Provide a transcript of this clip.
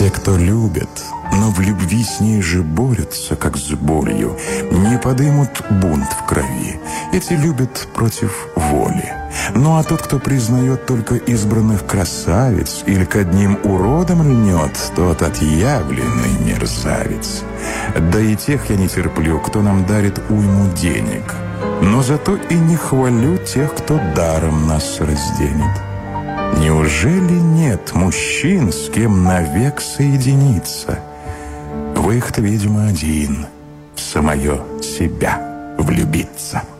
Те, кто любят, но в любви с ней же борются, как с болью, не подымут бунт в крови. Эти любят против воли. Ну а тот, кто признает только избранных красавиц или к одним уродам льнет, тот отъявленный мерзавец. Да и тех я не терплю, кто нам дарит уйму денег. Но зато и не хвалю тех, кто даром нас разденет. Неужели нет мужчин, с кем навек соединиться? Выход, видимо, один — в самое себя влюбиться.